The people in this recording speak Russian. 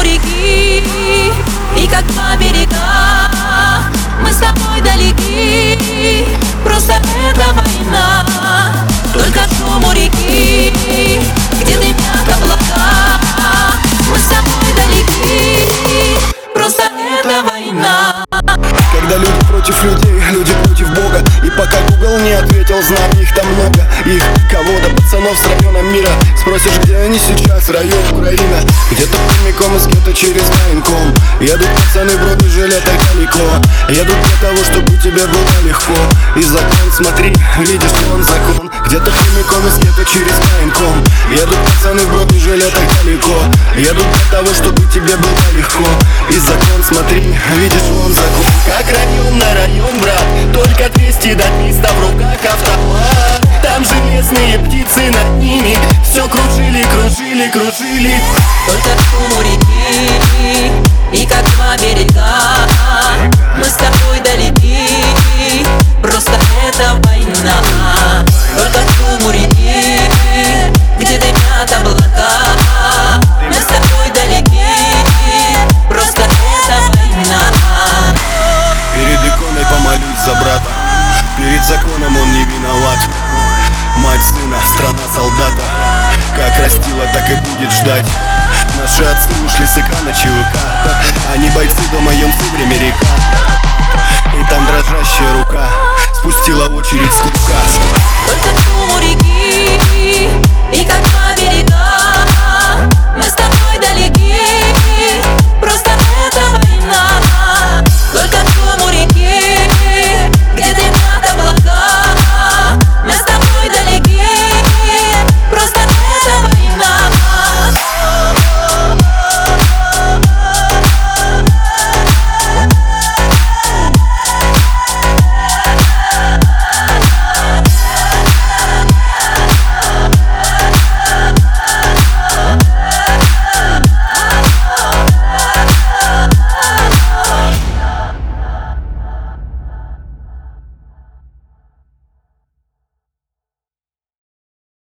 реки, и как два берега мы с тобой далеки. Просто это война. Только шум у реки, где дымят облака, мы с тобой далеки. Просто это война. Когда люди против людей, люди против Бога. И пока Google не ответил, знаю, их там много. Их кого-то, пацанов с района мира. Спросишь, где они сейчас, район Украина. Где-то прямиком из гетто через военком. Едут пацаны в бронежилетах далеко. Едут для того, чтобы тебе было легко. И закон, смотри, видишь, он закон. Где-то прямиком из гетто через военком. Едут пацаны в бронежилетах далеко. Едут для того, чтобы тебе было легко. И закон, смотри, видишь, он закон. Как район на район, брат, только 200 до 300 в руках автомат. Там железные птицы над ними все кружили, кружили, кружили. Только шум у реки, и как два берега мы с тобой далеки. Просто это война. Только шум у реки, где дымят облака, мы с тобой далеки. Просто это война. Перед иконой помолюсь за брата. Перед законом он не виноват. Мать сына, страна солдата. Как растила, так и будет ждать. Наши отцы ушли с экрана ЧВК. Они бойцы дома, юнцы, время река. И там дрожащая рука спустила очередь с кубка. Только шум у реки, и как два берега мы с тобой